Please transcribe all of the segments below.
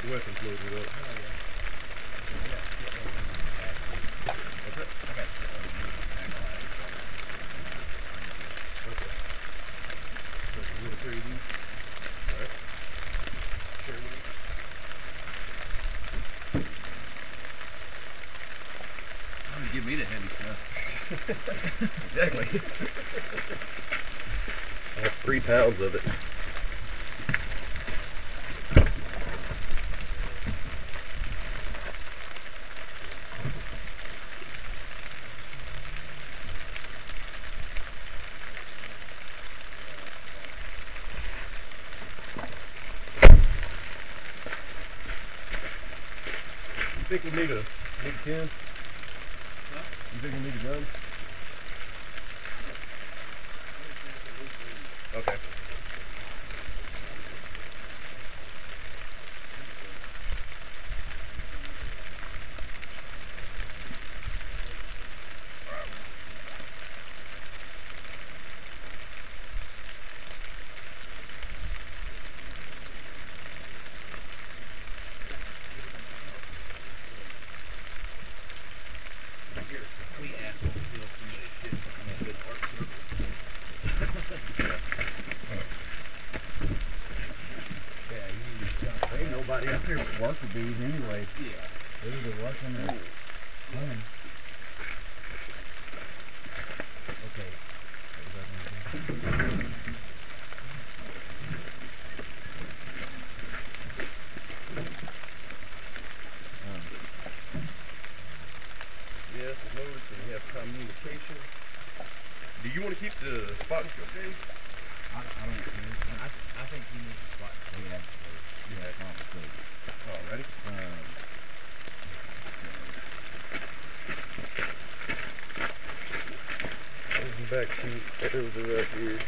weapons loaded up. Oh, yeah. What's that? I got shit on the back. Okay. So it's a little 3D. Alright. Sure. Give me the heavy stuff. Exactly. I have 3 pounds of it. You think we need a 10? Huh? You think we need a gun? Okay. You're a complete asshole to steal somebody's shit from that good art circle. Yeah, you need to jump. There ain't nobody up here with worker bees anyway. Yeah. They're either working or hunting. Okay. Yes, it's loaded, so we have communication. Do you want to keep the spot and scope, James? I don't care. I think you need to spot. Yeah. Yeah, complicated. Alrighty. There's the back seat. There's the right here.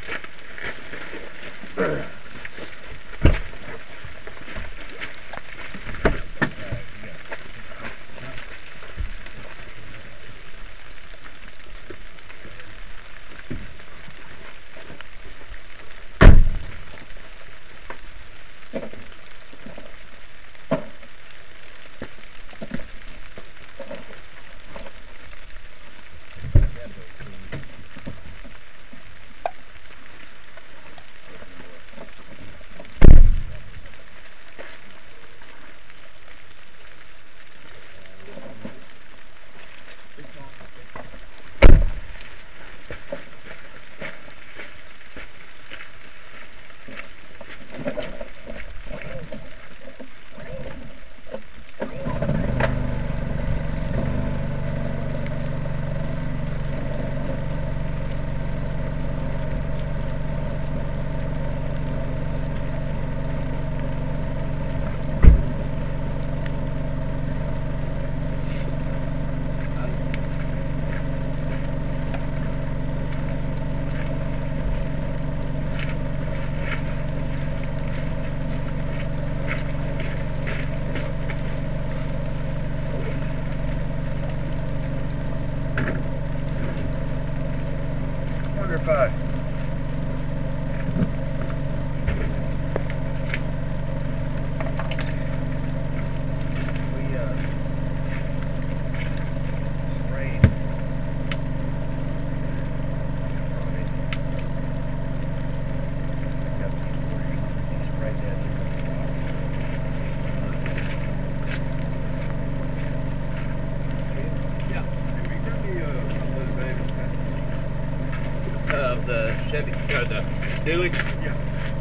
Wonder if I sprayed. Got these sprayed. He sprayed that. Yeah. Can we grab me a little bag? The Chevy, the dually. Yeah.